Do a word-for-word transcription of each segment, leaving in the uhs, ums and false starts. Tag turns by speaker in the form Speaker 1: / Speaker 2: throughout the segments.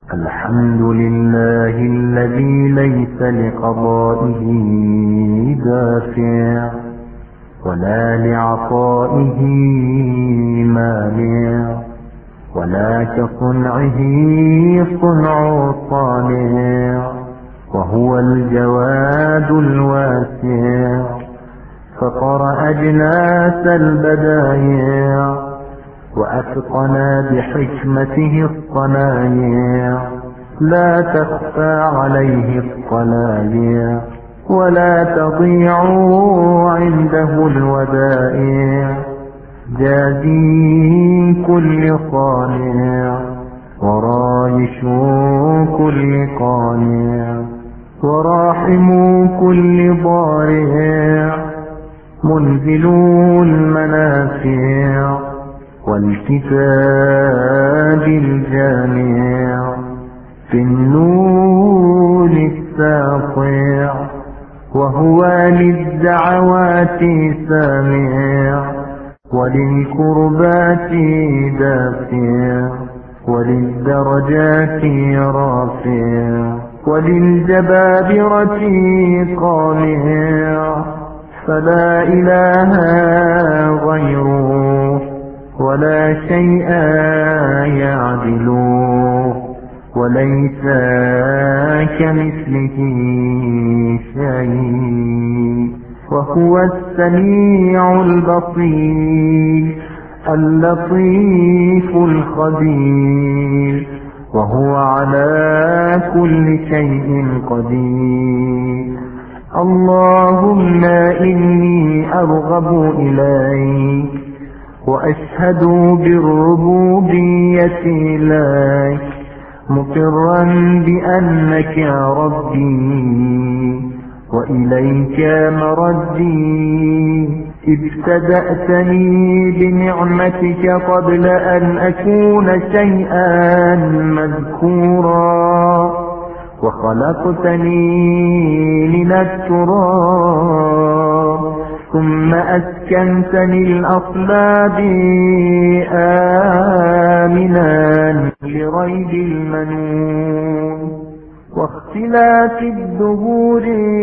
Speaker 1: الحمد لله الذي ليس لقضائه دافع ولا لعطائه مانع، ولا كصنعه صنع صانع، وهو الجواد الواسع، فطر أجناس البدايع وأتقنا بحكمته الصنايع، لا تخفى عليه الصنايع ولا تضيع عنده الودائع، جازي كل صانع ورايش كل قانع، وراحم كل ضارع، منزل المنافع والكتاب الجامع، في النور الساطع، وهو للدعوات سامع، وللكربات دافع، وللدرجات رافع، وللجبابرة قامع، فلا إله غيره ولا شيء يعدله، وليس كمثله شيء، وهو السميع البصير اللطيف الخبير، وهو على كل شيء قدير. اللهم إني أرغب إليك وأشهد بالربوبية لك، مقرا بأنك ربي وإليك مردي، ابتدأتني بنعمتك قبل أن أكون شيئا مذكورا، وخلقتني من التراب، ثم أسكنتني الأصلاب آمنا لريب المنون، واختلاف الدهور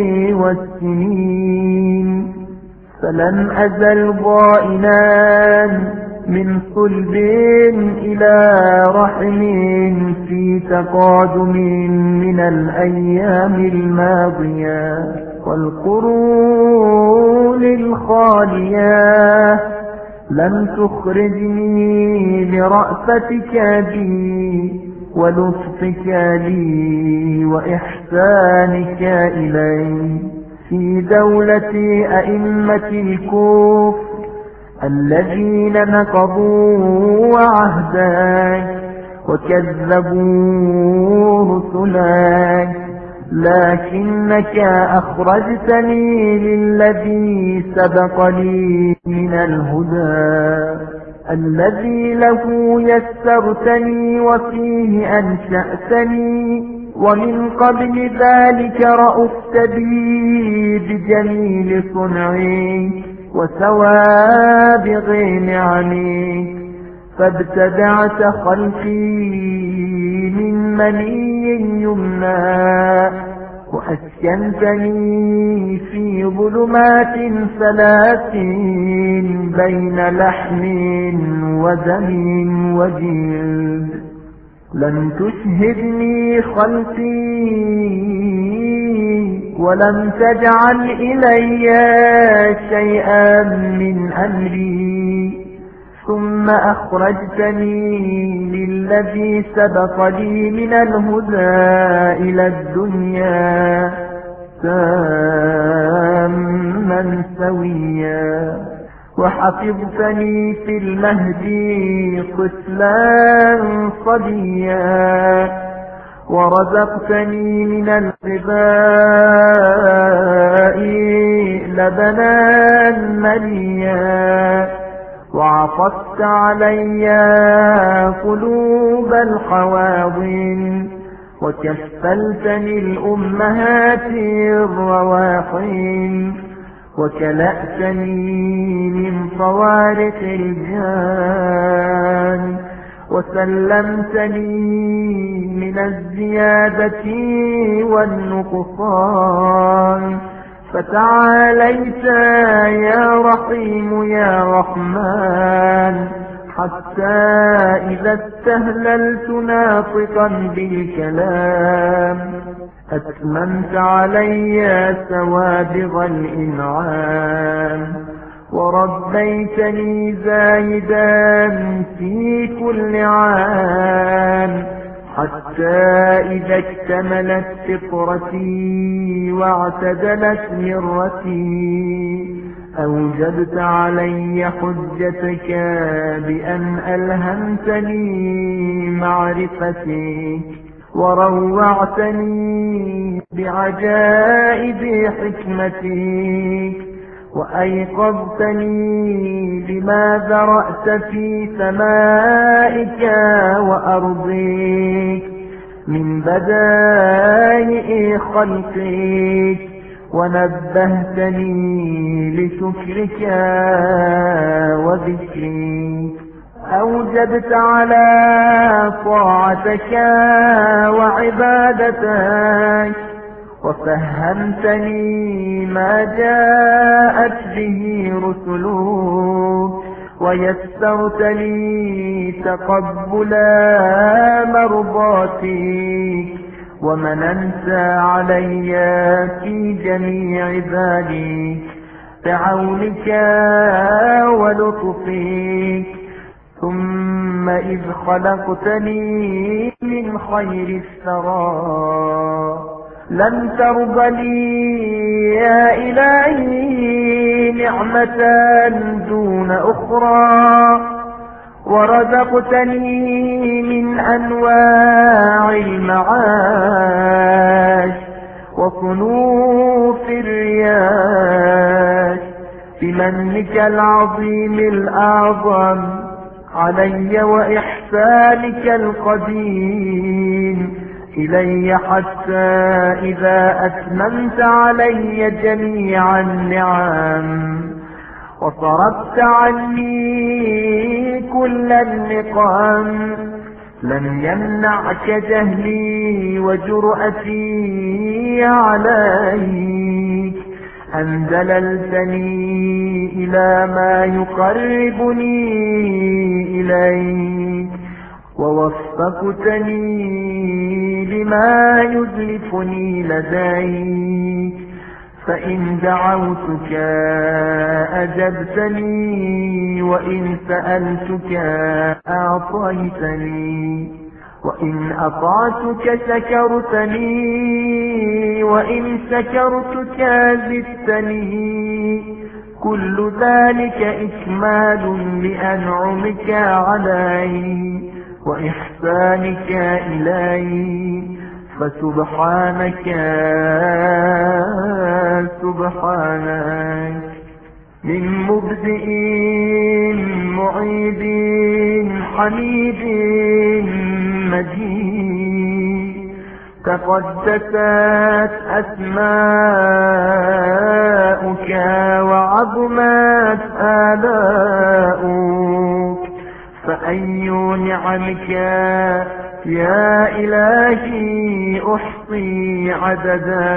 Speaker 1: والسنين، فلم أزل ضائنا من صلب إلى رحم في تقادم من الأيام الماضية والقرون الخالية، لم تخرجني برأفتك بي ولطفك لي وإحسانك إلي في دولة أئمة الكفر الذين نقضوا عهدك وكذبوا رسلك، لكنك أخرجتني للذي سبق لي من الهدى، الذي له يسرتني وفيه أنشأتني، ومن قبل ذلك رأفت بي بجميل صنعي وسوابغ نعمي، فابتدعت خلقي من مني يمنى، وأسكنتني في ظلمات ثلاث بين لحم ودم وجلد، لم تشهدني خلقي ولم تجعل إلي شيئا من أمري، ثم أخرجتني للذي سبق لي من الهدى إلى الدنيا تاما سويا، وحفظتني في المهد طفلا صبيا، ورزقتني من الغذاء لبنا منيا، وعطفت علي قلوب الحواضن، وكفلتني الأمهات الرواحين، وكلأتني من صوارق الجان، وسلمتني من من الزيادة والنقصان، فتعاليت يا رحيم يا رحمن، حتى إذا استهللت ناطقا بالكلام أتممت علي سوابغ الإنعام، وربيتني زاهدا في كل عام، حتى إذا اكتملت فطرتي واعتدلت مرتي أوجبت علي حجتك بأن ألهمتني معرفتك، وروعتني بعجائب حكمتك، وأيقظتني بما ذرأت في سمائك وأرضك من بدائع خلقك، ونبهتني لشكرك وذكرك، أوجبت على طاعتك وعبادتك، وفهمتني ما جاءت به رسلك، ويسرت لي تقبل مرضاتك، ومننت علي في جميع ذلك بعونك ولطفك. ثم إذ خلقتني من خير الثرى لم ترض لي يا إلهي نعمة دون أخرى، ورزقتني من أنواع المعاش وصنوف الرياش بمنك العظيم الأعظم علي وإحسانك القديم إلي، حتى إذا أتممت علي جميع النعم وصرفت عني كل النقم لم يمنعك جهلي وجرأتي عليك أن دللتني إلى ما يقربني إليك، ووفقتني لما يزلفني لديك، فإن دعوتك أجبتني، وإن سألتك أعطيتني، وإن أطعتك شكرتني، وإن شكرتك زدتني، كل ذلك إكمال لأنعمك علي وإحسانك إلي، فسبحانك سبحانك من مبدئ معيد حميد مجيد، تقدست أسماؤك وعظمت آلاؤك، فأي نعمك يا إلهي أحصي عددا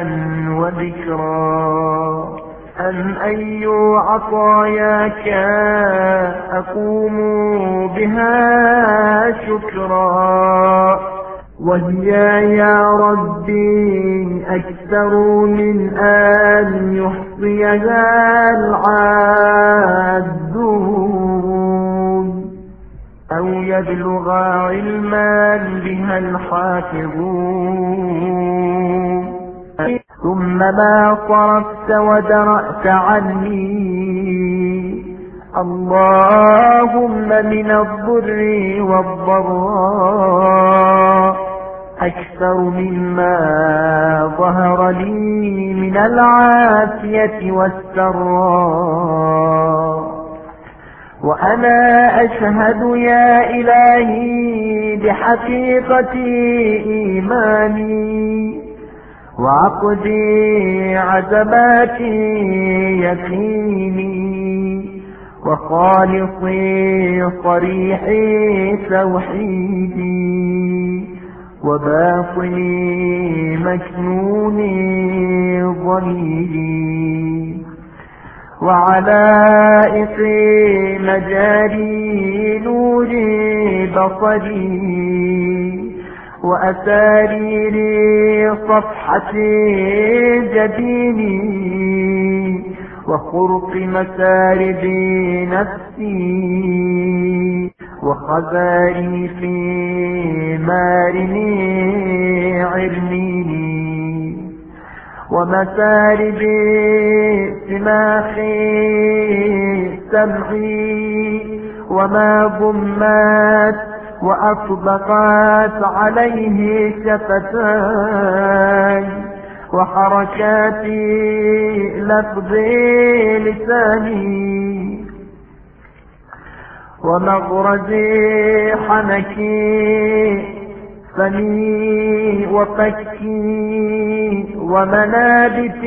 Speaker 1: وذكرا، أم أي عطاياك أقوم بها شكرا، وهي يا ربي أكثر من أن يحصيها العادون أو يبلغ علما بها الحافظون. ثم ما صرفت ودرأت عني اللهم من الضر والضراء أكثر مما ظهر لي من العافية والسراء، وأنا أشهد يا إلهي بحقيقة إيماني وعقدي عزمات يقيني وخالصي صريح توحيدي وباطني مكنوني ضميري وعلائق مجاري نوري بصري وأسارير صفحة جبيني وخرق مسارب نفسي وخزاري في مارني عرنيني ومسارب سماخي سمعي وما ضمت وأطبقت عليه شفتاي وحركات لفظ لساني ومغرز حنكي فمي وفكي ومنابت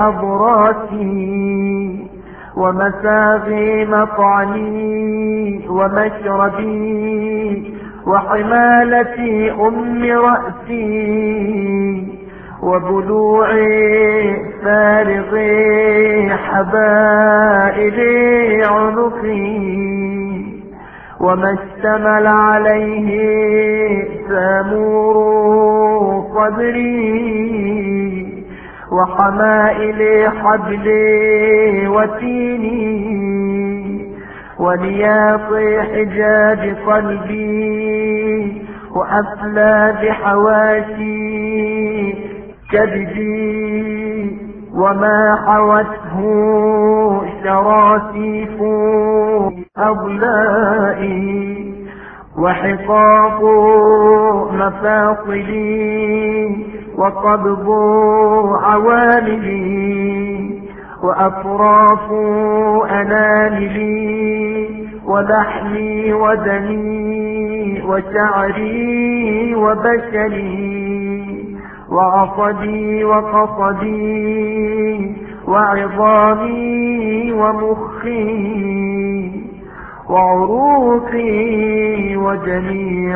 Speaker 1: أضراسي ومساغي مطعمي ومشربي وحمالة أم رأسي وبلوعي فارغي حبائل عنقي وما اشتمل عليه سامور صدري وحمائل حبلي وتيني ولياط حجاب قلبي وأفلى بحواشي كبدي وما حوته شراسيف أضلائي وحقاق مفاصلي وقبض عواملي وأطراف أناملي ولحمي ودمي وشعري وبشري وعصدي وقصدي وعظامي ومخي وعروقي وجميع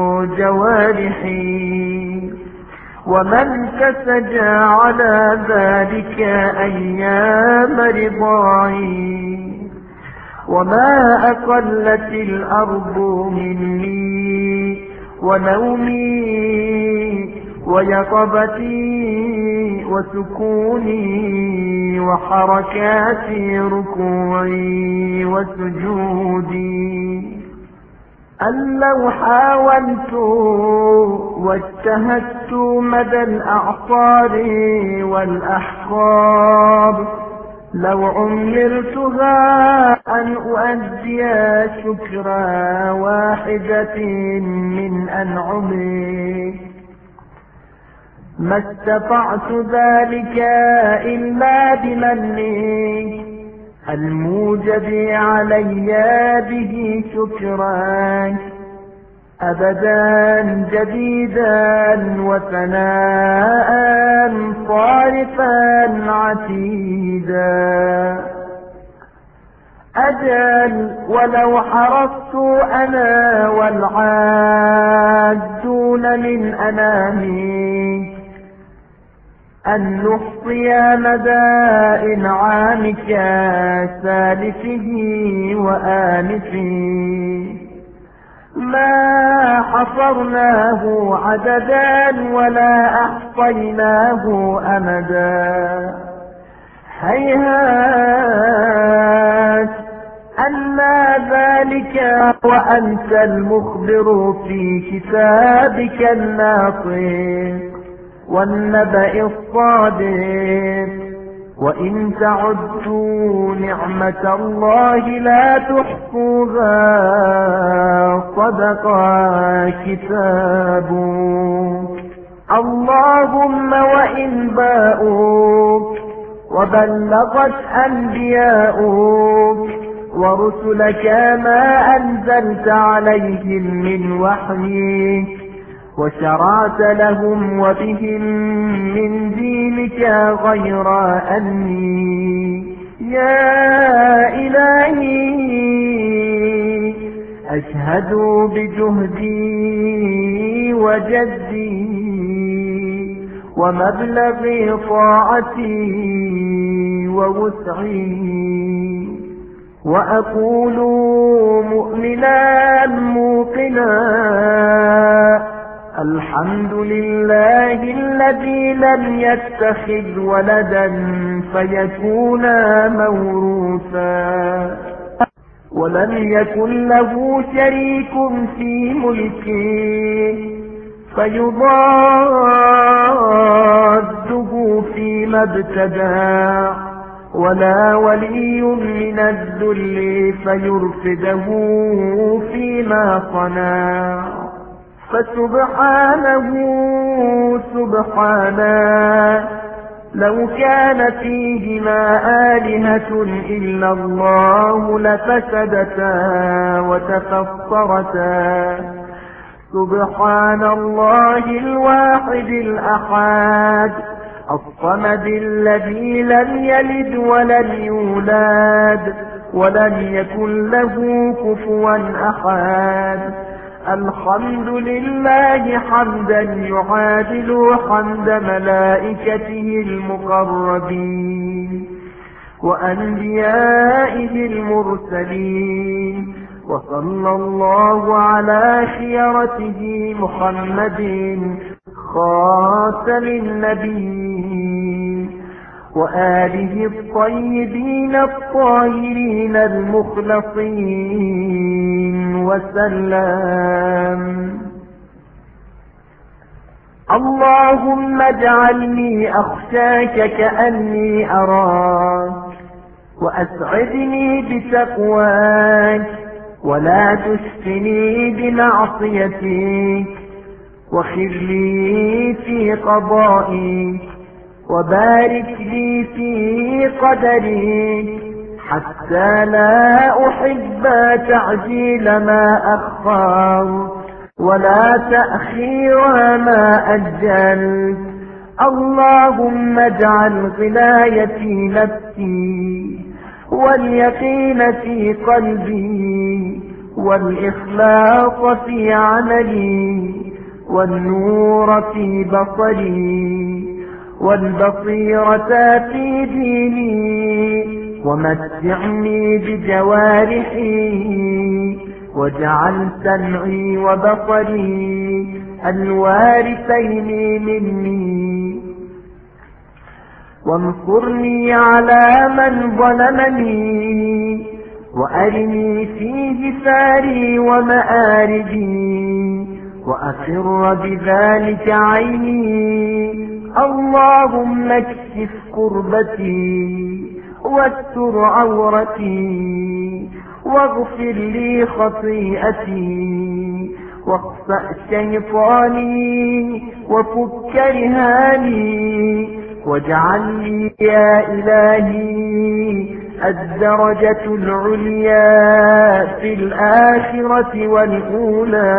Speaker 1: جوارحي ومن كسج على ذلك أيام رضاعي وما أقلت الأرض مني ونومي ويقظتي وسكوني وحركات ركوعي وسجودي أن لو حاولت واجتهدت مدى الأعصار والأحقاب لو عمرتها أن أؤدي شكر واحدة من أنعمي ما استطعت ذلك إلا بمني الموجب علي به شكرا أبدا جديدا وثناء صارفا عتيدا أجل ولو حرصت أنا والعادون من أنامي أن نحصي مدى إنعامك سالفه وآنفه ما حصرناه عددا ولا أحصيناه أمدا هيهات أما ذلك وأنت المخبر في كتابك الناطق والنبأ الصادق وإن تعدوا نعمة الله لا تحصوها صدق كتابك اللهم وإن باءوك وبلغت أنبياؤك ورسلك ما أنزلت عليهم من وحيك وشرعت لهم وبهم من دينك غير أني يا إلهي أشهد بجهدي وجدي ومبلغ طاعتي ووسعي، وأقول مؤمنا موقنا الحمد لله الذي لم يتخذ ولدا فيكون موروثا، ولم يكن له شريك في ملكه فيضاده فيما ابتدى، ولا ولي من الذل فيرفده فيما صنع. فسبحانه سبحانه لو كان فيهما آلهة إلا الله لفسدتا وتفطرتا. سبحان الله الواحد الأحد الصمد الذي لم يلد ولم يولد ولم يكن له كفوا أحد. الحمد لله حمدا يعادل حمد ملائكته المقربين وأنبيائه المرسلين، وصلى الله على خيرته محمد خاتم النبيين وآله الطيبين الطاهرين المخلصين وسلم. اللهم اجعلني أخشاك كأني أراك، وأسعدني بتقواك، ولا تشفني بمعصيتك، وخذ لي في قضائك، وبارك لي في قدرك، حتى لا أحب تعجيل ما أخر ولا تأخير ما أجلت. اللهم اجعل غلايتي نفسي، واليقين في قلبي، والإخلاص في عملي، والنور في بصري، والبصيرة في ديني، ومتعني بجوارحي، واجعل سمعي وبصري الوارثين مني، وانصرني على من ظلمني، وأرني فيه ثاري ومآربي، وأقر بذلك عيني. اللهم اكشف كربتي، واستر عورتي، واغفر لي خطيئتي، واخسأ شيطاني، وفك رهاني، واجعل لي يا إلهي الدرجة العليا في الآخرة والأولى.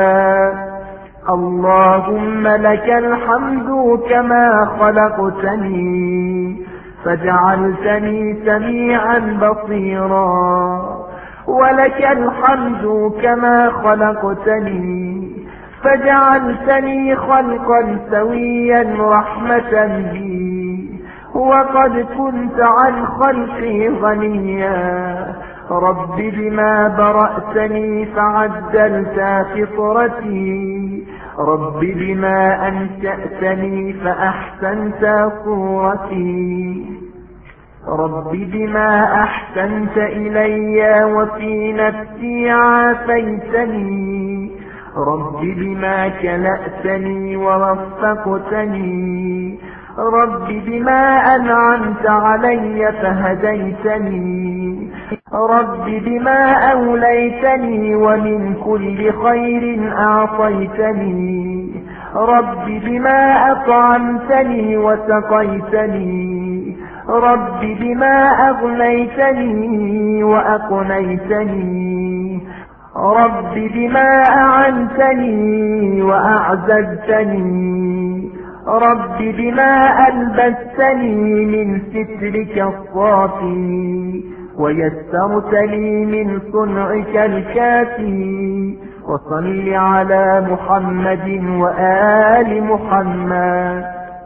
Speaker 1: اللهم لك الحمد كما خلقتني فجعلتني سميعا بصيرا، ولك الحمد كما خلقتني فجعلتني خلقا سويا رحمة بي، وقد كنت عن خلقي غنيا. رب بما برأتني فعدلت فطرتي، رب بما أنشأتني فأحسنت صورتي، رب بما أحسنت إلي وفي نفسي عافيتني، رب بما كلأتني ورفقتني، رب بما أنعمت علي فهديتني، رب بما أوليتني ومن كل خير أعطيتني، رب بما أطعمتني وسقيتني، رب بما أغنيتني وأقنيتني، رب بما أعنتني وأعززتني، رب بما ألبستني من سترك الصافي، ويسرت لي من صنعك الكافي. وصل على محمد وآل محمد،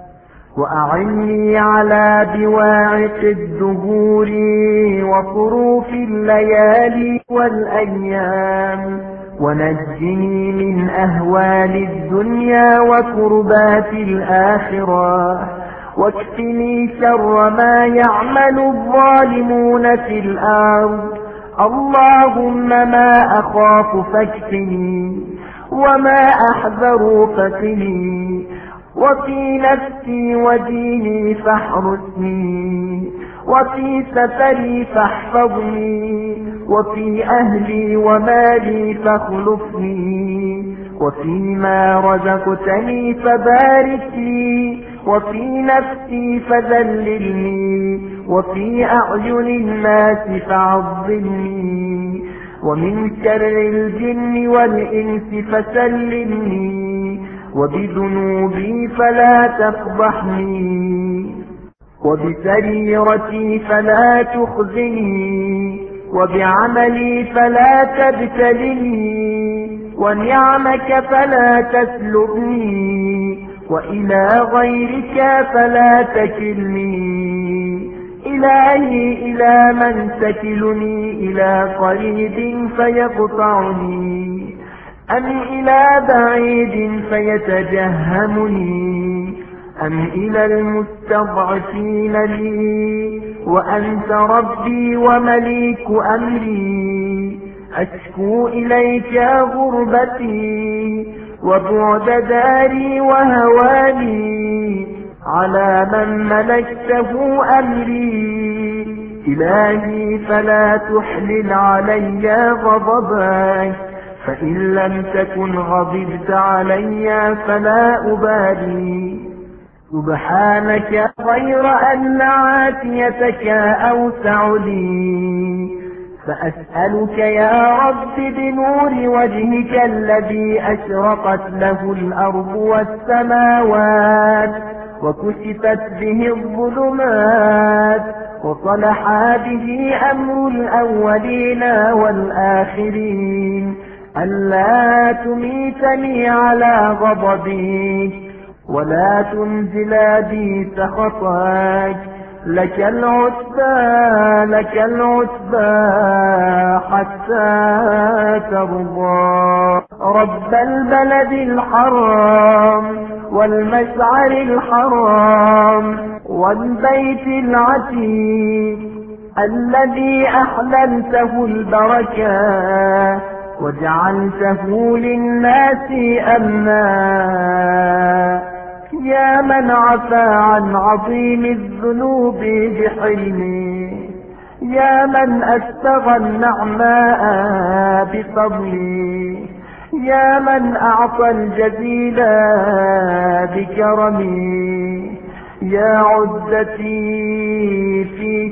Speaker 1: وأعني على بواعق الدهور وطروف الليالي والأيام، ونجني من أهوال الدنيا وكربات الآخرة، واكفني شر ما يعمل الظالمون في الأرض. اللهم ما أخاف فاكفني، وما أحذر فقني، وفي نفسي وديني فاحرسني، وفي سفري فاحفظني، وفي أهلي ومالي فاخلفني، وفيما رزقتني فبارك لي، وفي نفسي فذللني، وفي أعين الناس فعظمني، ومن شر الجن والإنس فسلمني، وبذنوبي فلا تفضحني، وبسريرتي فلا تخزني، وبعملي فلا تبتلني، ونعمك فلا تسلبني، وإلى غيرك فلا تكلني. إلهي إلى من تكلني؟ إلى قريب فيقطعني، أم إلى بعيد فيتجهمني، أم إلى المستضعفين لي وأنت ربي ومليك أمري؟ أشكو إليك غربتي وبعد داري وهواني، على من ملكته أمري. إلهي فلا تحلل علي غضبك، فإن لم تكن غضبت علي فلا أبالي. سبحانك غير أن عافيتك أوسع لي، فأسألك يا رب بنور وجهك الذي أشرقت له الأرض والسماوات، وكشفت به الظلمات، وصلح به أمر الأولين والآخرين، ألا تميتني على غضبك، ولا تنزل بي سخطك. لك العتبى لك العتبى حتى ترضى. رب البلد الحرام والمشعر الحرام والبيت العتيق الذي أحللته البركة وجعلته للناس أمنا، يا من عفى عن عظيم الذنوب بحلمه، يا من أسبغ النعماء بفضله، يا من أعطى الجزيل بكرمه، يا عزتي في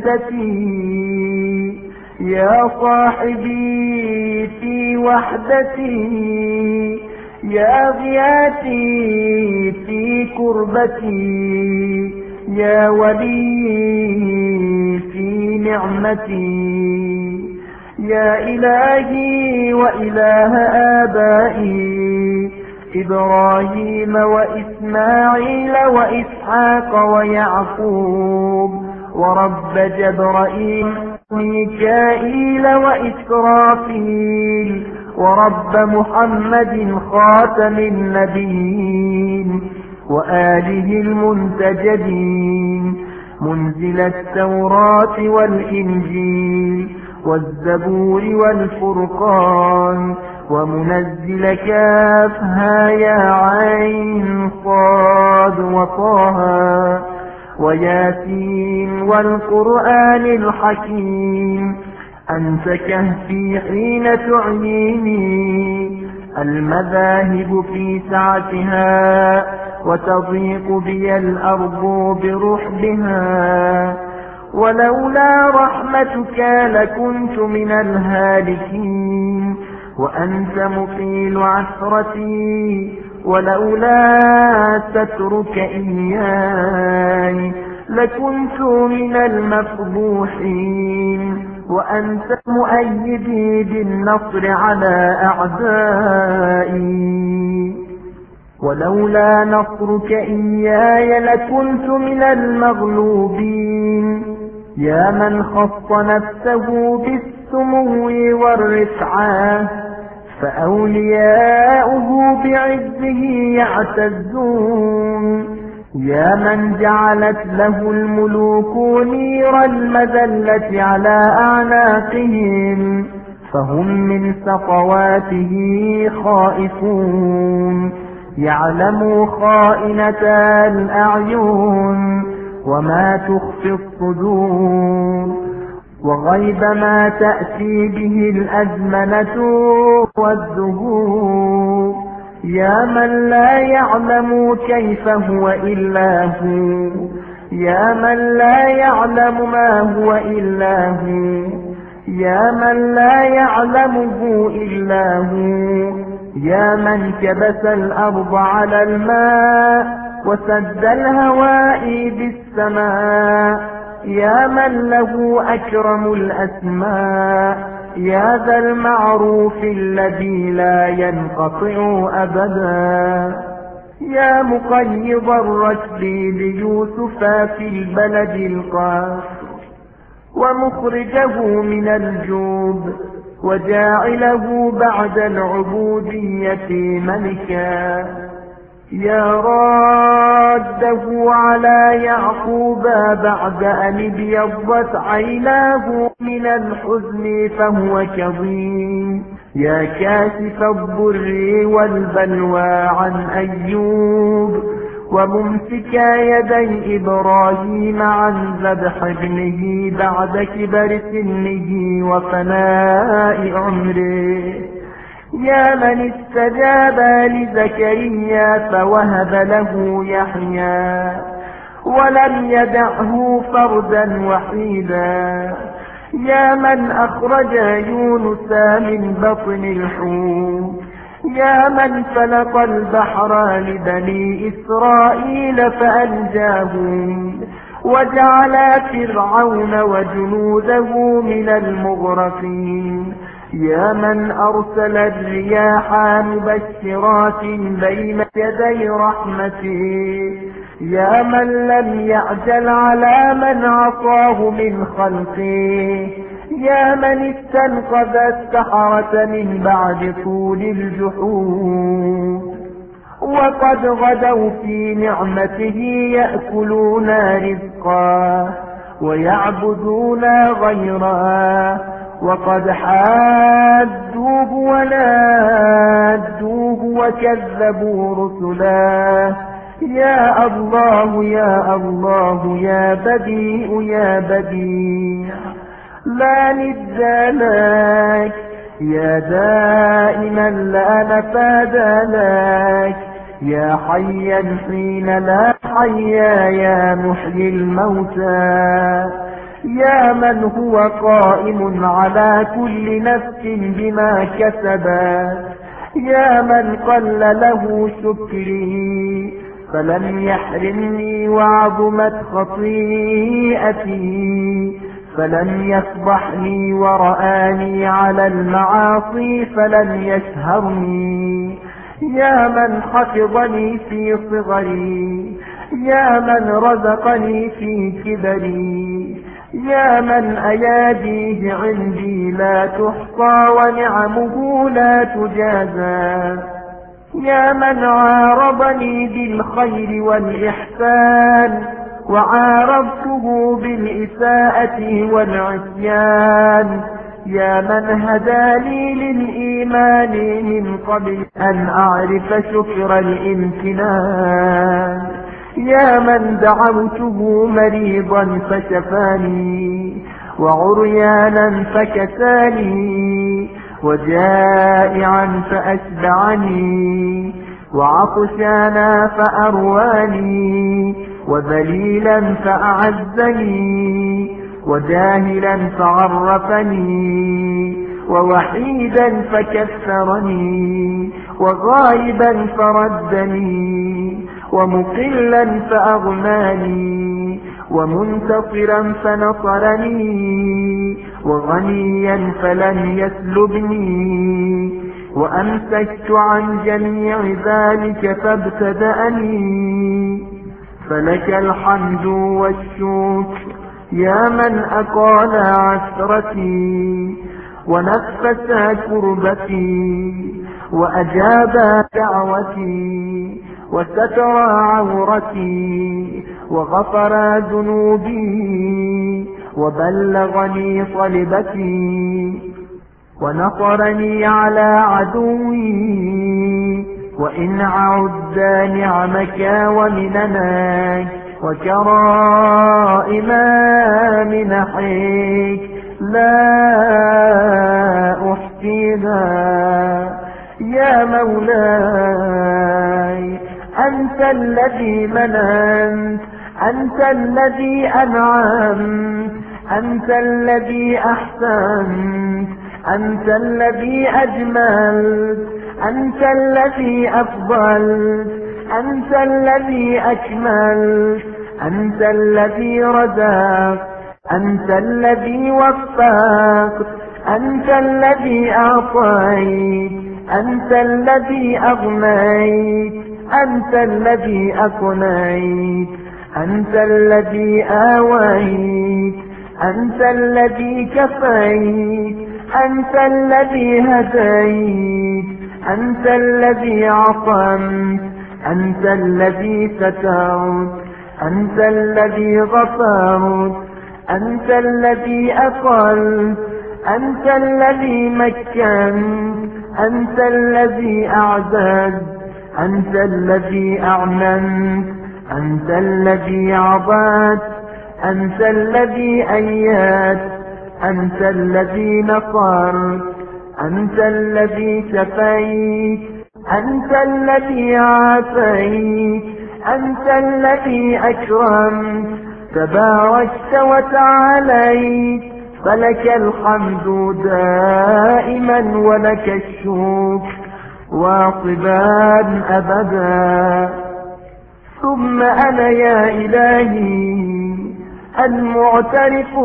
Speaker 1: شدتي، يا صاحبي في وحدتي، يا غياثي في كربتي، يا ولي في نعمتي، يا إلهي وإله آبائي إبراهيم وإسماعيل وإسحاق ويعقوب، ورب جبرائيل ميكائيل وإسرافيل، ورب محمد خاتم النبيين وآله المنتجبين، منزل التوراة والإنجيل والزبور والفرقان، ومنزل كافها يا عين صاد وطه وياسين والقرآن الحكيم. أنت كهفي حين تعيني، المذاهب في سعتها وتضيق بي الأرض برحبها، ولولا رحمتك لكنت من الهالكين، وأنت مقيل عثرتي ولولا سترك إياي لكنت من المفضوحين، وأنت مؤيدي بالنصر على أعدائي. ولولا نصرك إياي لكنت من المغلوبين. يا من خص نفسه بالسمو والرفعة فأولياؤه بعزه يعتزون. يا من جعلت له الملوك نير المذلة على أعناقهم فهم من سطواته خائفون. يعلم خائنة الأعين وما تخفي الصدور، وغيب ما تأتي به الأزمنة والدهور. يا من لا يعلم كيف هو إلا هو، يا من لا يعلم ما هو إلا هو، يا من لا يعلمه إلا هو. يا من كبس الأرض على الماء وسد الهواء بالسماء. يا من له أكرم الأسماء. يا ذا المعروف الذي لا ينقطع أبدا. يا مقيض الرشد ليوسف في البلد القاصر ومخرجه من الجوب وجاعله بعد العبودية ملكا. يا راده على يعقوب بعد أن ابيضت عيناه من الحزن فهو كظيم. يا كاشف الضر والبلوى عن أيوب وممسكا يدي إبراهيم عن ذبح ابنه بعد كبر سنه وفناء عمره. يا من استجاب لزكريا فوهب له يحيى ولم يدعه فردا وحيدا. يا من أخرج يونس من بطن الحوت. يا من فلق البحر لبني إسرائيل فأنجاهم وجعل فرعون وجنوده من المغرقين. يا من أرسل الرياح مبشرات بين يدي رحمته. يا من لم يعجل على من عصاه من خلقه. يا من استنقذ السحرة من بعد طول الجحود وقد غدوا في نعمته يأكلون رزقا ويعبدون غيرا وقد حادوه ونادوه وكذبوا رسلا. يا الله يا الله يا بديع يا بديع لا ند لك. يا دائما لا نفاد لك. يا حيا حين لا حيا يا محيي الموتى. يا من هو قائم على كل نفس بما كسبت. يا من قل له شكري فلم يحرمني وعظمت خطيئتي فلم يفضحني ورآني على المعاصي فلم يشهرني. يا من حفظني في صغري. يا من رزقني في كبري. يا من أياديه عندي لا تحصى ونعمه لا تجازى. يا من عارضني بالخير والإحسان وعارضته بالإساءة والعصيان. يا من هداني للإيمان من قبل أن أعرف شكر الامتنان. يا من دعوته مريضا فشفاني وعريانا فكساني وجائعا فأشبعني وعطشانا فأرواني وذليلا فأعزني وجاهلا فعرفني ووحيدا فكثرني وغائبا فردني ومقلا فأغناني ومنتصرا فنصرني وغنيا فلن يسلبني وأمسكت عن جميع ذلك فابتدأني. فلك الحمد والشكر يا من أقال عثرتي ونفس كربتي وأجاب دعوتي وستر عورتي وغفر ذنوبي وبلغني صلبتي ونصرني على عدوي. وإن عد نعمك ومننك وكرائم منحك لا أحصيها يا مولاي. أنت الذي مننت، أنت الذي أنعمت، أنت الذي أحسنت، أنت الذي أجملت، أنت الذي أفضلت، أنت الذي أكملت، أنت الذي رزقت، أنت الذي وفقت، أنت الذي أعطيت، أنت الذي أغنيت، أنت الذي أقنيت، أنت الذي آويت، أنت الذي كفيت، أنت الذي هديت، أنت الذي عصمت، أنت الذي سترت، أنت الذي غفرت، أنت الذي أقلت، أنت الذي مكنت، أنت الذي أعززت، أنت الذي أعلنت، أنت الذي عبدت، أنت الذي أيدت، أنت الذي نصرت، أنت الذي شفيت، أنت الذي عافيت، أنت الذي أكرمت، تباركت وتعاليت. فلك الحمد دائما ولك الشكر واصبا أبدا. ثم أنا يا إلهي المعترف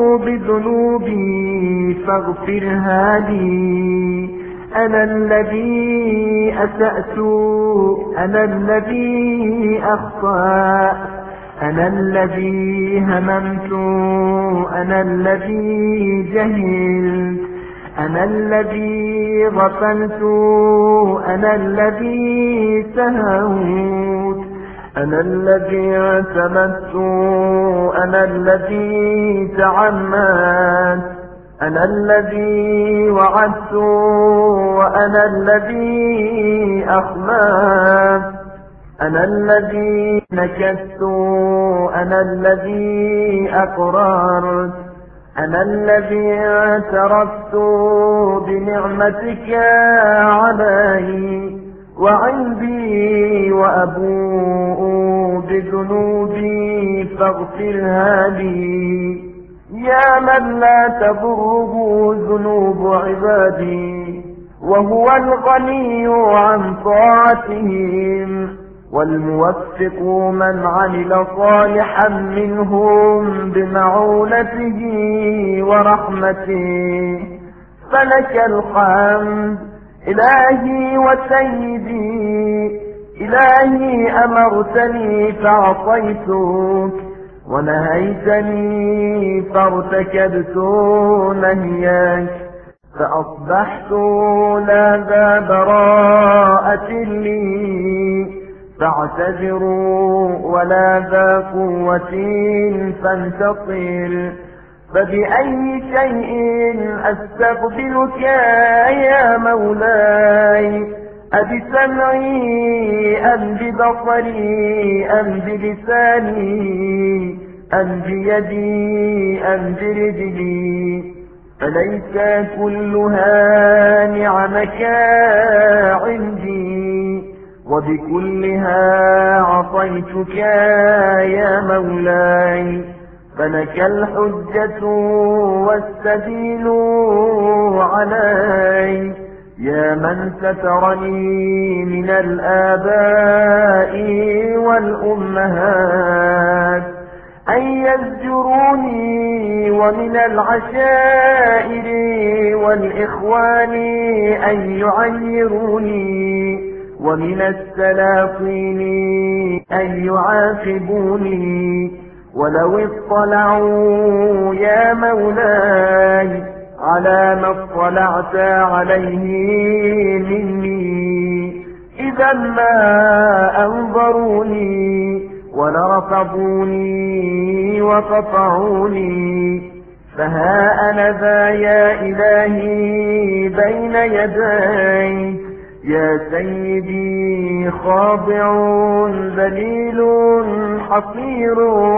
Speaker 1: بذنوبي فاغفرها لي. أنا الذي أسأت، أنا الذي أخطأت، أنا الذي هممت، أنا الذي جهلت، أنا الذي غفلت، أنا الذي سهوت، أنا الذي اعتمدت، أنا الذي تعمدت، أنا الذي وعدت، وأنا الذي أخلفت، أنا الذي نكثت، أنا الذي أقررت، أنا الذي اعترفت بنعمتك علي وعندي وأبوء بذنوبي فاغفرها لي. يا من لا تضره ذنوب عبادي وهو الغني عن طاعتهم والموفق من عمل صالحا منهم بمعونته ورحمته. فلك الحمد إلهي وسيدي. إلهي أمرتني فعصيتك ونهيتني فارتكبت نهيك، فأصبحت لا ذا براءة لي فاعتذروا ولا ذا قوة فانتصر. فبأي شيء أستقبلك يا مولاي؟ أبسمعي أم ببصري أم بلساني أم بيدي أم برجلي؟ فليس كلها نعمك عندي وبكلها عصيتك يا مولاي. فلك الحجة والسبيل علي يا من سترني من الآباء والأمهات أن يزجروني ومن العشائر والإخوان أن يعيروني ومن السلاطين أن يعاقبوني ولو اطلعوا يا مولاي على ما اطلعت عليه مني إذا ما أنظروني ولرفضوني وقطعوني فها أنا ذا يا إلهي بين يديك يا سيدي خاضع ذليل حقير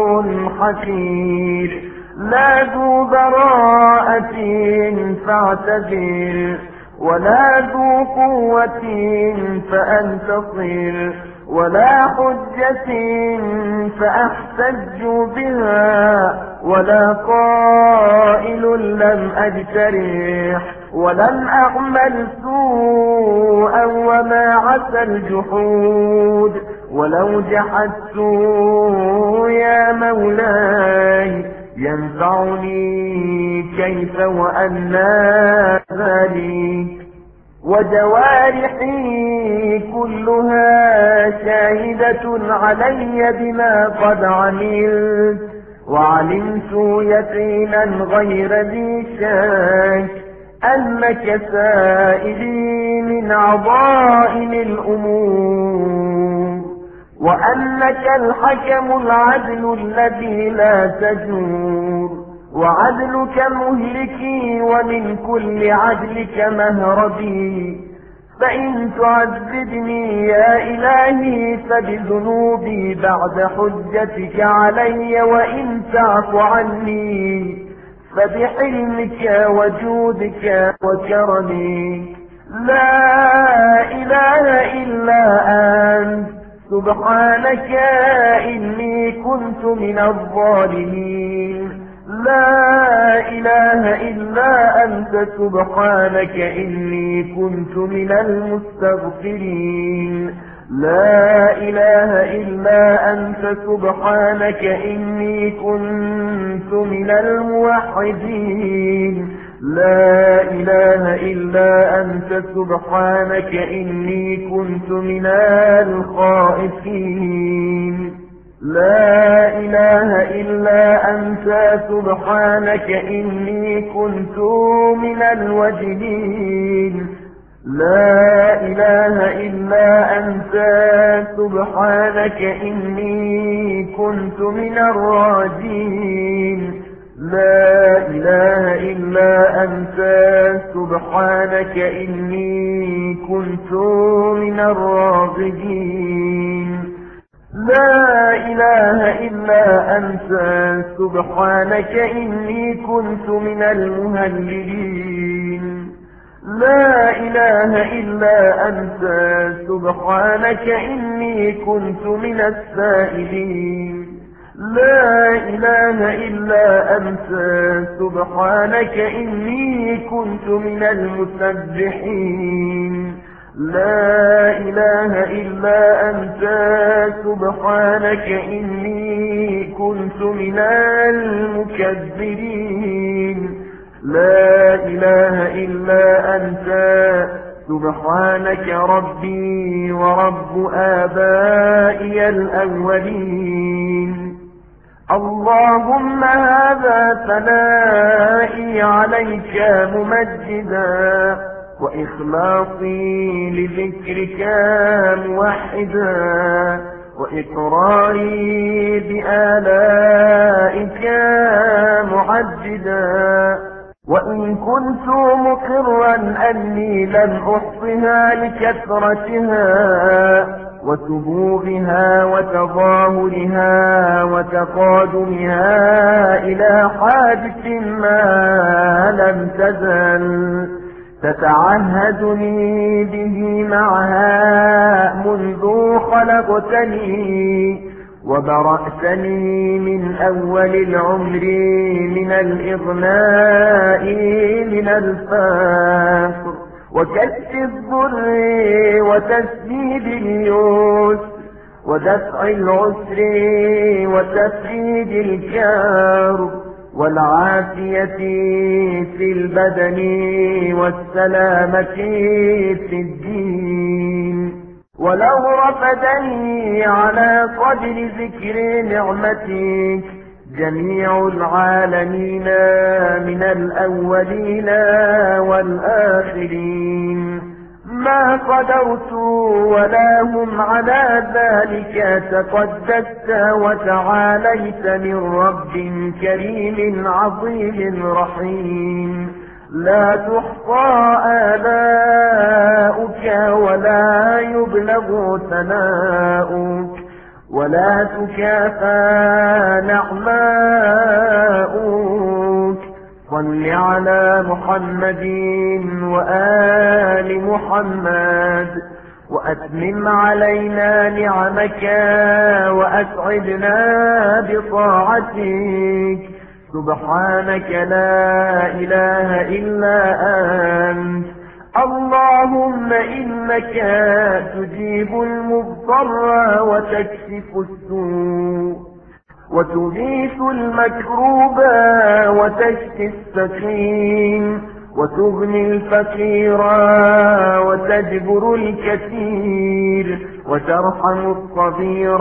Speaker 1: حقير لا ذو براءة فاعتذر ولا ذو قوة فأنتصر ولا حجة فأحتج بها ولا قائل لم أجترح ولم أعمل سوءا وما عسى الجحود ولو جحدت يا مولاي ينفعني كيف وأنا ذلك وجوارحي كلها شاهدة علي بما قد عملت وعلمت يقينا غير ذي شك أنك سائلي من عظائم الأمور وأنك الحكم العدل الذي لا تجور وعدلك مهلكي ومن كل عدلك مهربي فإن تعذبني يا إلهي فبذنوبي بعد حجتك علي وإن تعف عني فبحلمك وجودك وكرمك لا إله إلا أنت سبحانك إني كنت من الظالمين لا إله إلا أنت سبحانك إني كنت من المستغفرين لا إله إلا أنت سبحانك إني كنت من الموحدين لا إله إلا أنت سبحانك إني كنت من الخائفين لا إله إلا أنت سبحانك إني كنت من الوجلين لا إله إلا أنت سبحانك إني كنت من الراجين لا إله إلا أنت سبحانك إني كنت من الراغبين لا إله إلا أنت سبحانك إني كنت من المهللين لا إله إلا أنت سبحانك إني كنت من السائلين لا إله إلا أنت سبحانك إني كنت من المسبحين لا إله إلا أنت سبحانك إني كنت من المكذبين لا إله إلا أنت سبحانك ربي ورب آبائي الأولين اللهم هذا ثنائي عليك ممجدا وإخلاصي لذكرك موحدا وإقراري بآلائك معجدا وإن كنت مقرا أني لم أحصها لكثرتها وسبوغها وتظاهرها وتقادمها إلى حادث ما لم تزل تتعهدني به معها منذ خلقتني وبرأتني من أول العمر من الإغناء من الفقر وكشف الضر وتسديد اليسر ودفع العسر وتفريج الكرب والعافية في البدن والسلامة في الدين. ولو رفدني على قدر ذكر نعمتك جميع العالمين من الأولين والآخرين ما قدرت ولا هم على ذلك تقدست وتعاليت من رب كريم عظيم رحيم لا تحصى آلاؤك ولا يبلغ ثناؤك ولا تكافى نعماؤك. صل على محمد وآل محمد وأتمم علينا نعمك وأسعدنا بطاعتك. سبحانك لا إله إلا أنت اللهم إنك تجيب المضطر وتكشف السوء وتغيث المكروب وتشفي السقيم وتغني الفقير وتجبر الكثير وترحم الصغير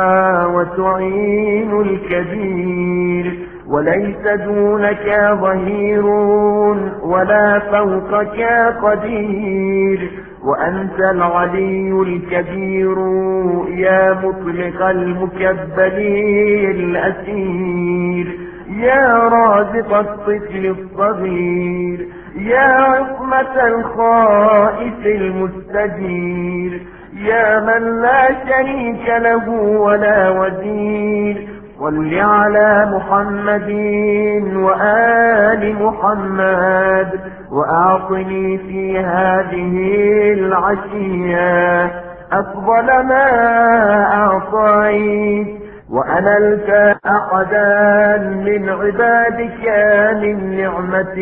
Speaker 1: وتعين الكبير وليس دونك ظهير ولا فوقك قدير وأنت العلي الكبير يا مطلق المكبل الأسير يا رازق الطفل الصغير يا عصمة الخائف المستجير يا من لا شريك له ولا وزير. صل على محمد وآل محمد وأعطني في هذه العشية أفضل ما أعطيت وأنلت أحدا من عبادك من نعمة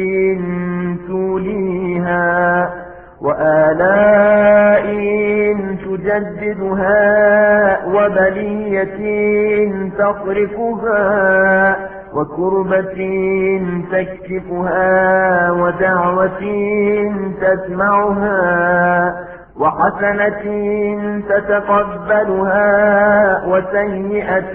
Speaker 1: توليها وآلاء تجددها وبلية تصرفها وكربة تكشفها ودعوة تسمعها وحسنة تتقبلها وسيئة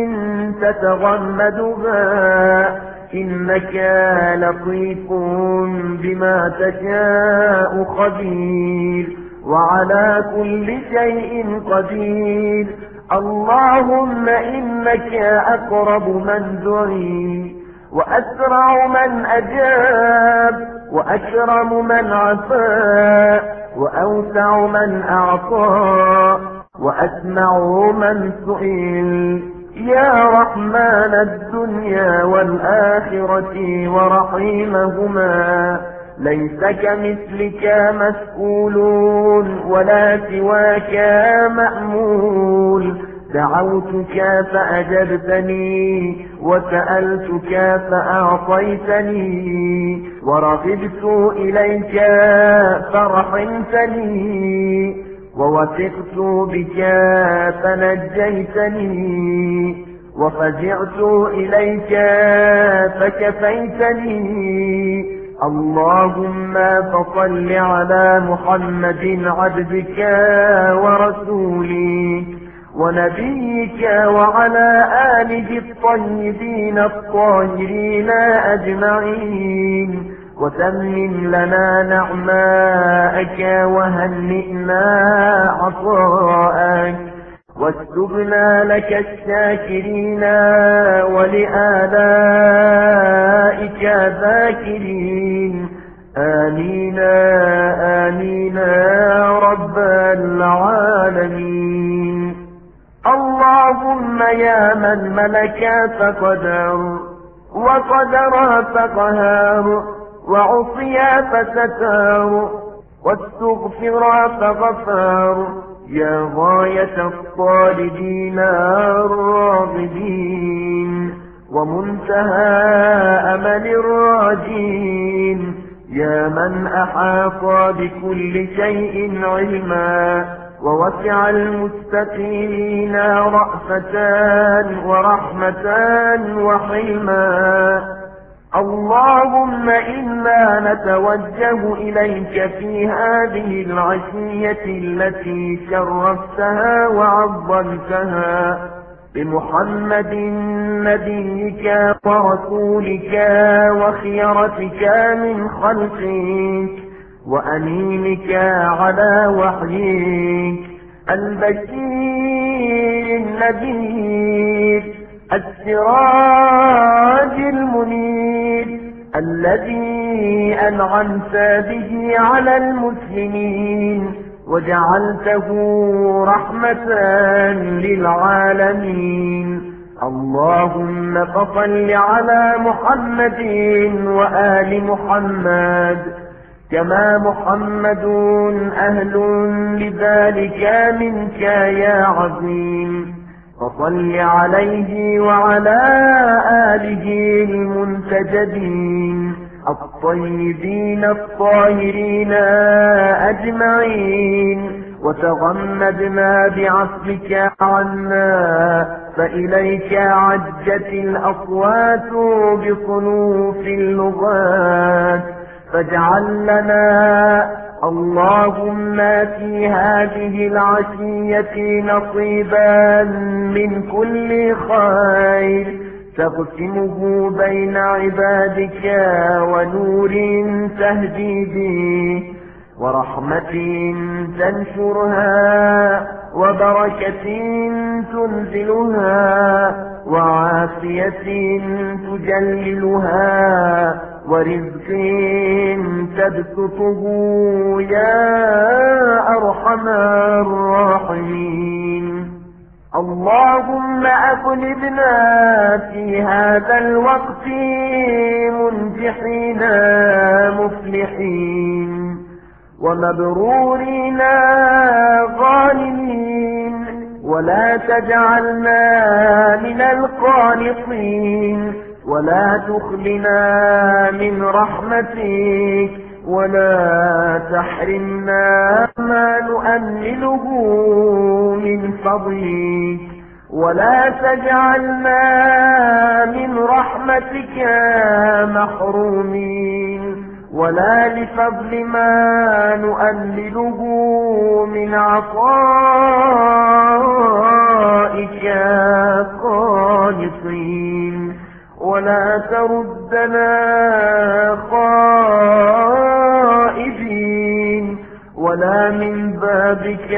Speaker 1: تتغمدها إنك لطيف بما تشاء خبير وعلى كل شيء قدير. اللهم إنك أقرب من دعي وأسرع من أجاب وأكرم من عفا وأوسع من أعطى وأسمع من سئل يا رحمن الدنيا والآخرة ورحيمهما ليس كمثلك مسؤول ولا سواك مأمول. دعوتك فأجبتني وسألتك فأعطيتني ورغبت إليك فرحمتني ووثقت بك فنجيتني وفزعت إليك فكفيتني. اللهم فصل على محمد عبدك ورسولك ونبيك وعلى آله الطيبين الطاهرين أجمعين وتمم لنا نعماءك وهنئنا عطاءك واكتبنا لك الشاكرين ولآلائك ذاكرين. آمين آمين يا رب العالمين. اللهم يا من ملك فقدر وقدر فقهر وعصي فستار واستغفر فغفر يا غاية الطالبين الراغبين ومنتهى أمل الراجين، يا من أحاط بكل شيء علما ووسع المستقيمين رأفة ورحمة وحلما. اللهم إنا نتوجه إليك في هذه العشية التي شرفتها وعظمتها بمحمد نبيك ورسولك وخيرتك من خلقك وأمينك على وحيك، البشير النذير السراج المنير الذي أنعمت به على المسلمين وجعلته رحمة للعالمين. اللهم فصل على محمد وآل محمد كما محمد أهل لذلك منك يا عظيم، فصل عليه وعلى آله المنتجبين الطيبين الطاهرين أجمعين، وتغمدنا بعفوك عنا، فإليك عجت الأصوات بصنوف اللغات، فاجعل لنا اللهم في هذه العشية نصيبا من كل خير تقسمه بين عبادك، ونور تهدي به، ورحمة تنشرها، وبركة تنزلها، وعافية تجللها، ورزق تبسطه يا أرحم الراحمين. اللهم أقلبنا في هذا الوقت منجحين مفلحين ومبرورين غانمين، ولا تجعلنا من القانطين، ولا تخلنا من رحمتك، ولا تحرمنا ما نؤمله من فضلك، ولا تجعلنا من رحمتك محرومين، ولا لفضل ما نؤمله من عطائك قانطين، ولا تردنا خائبين، ولا من بابك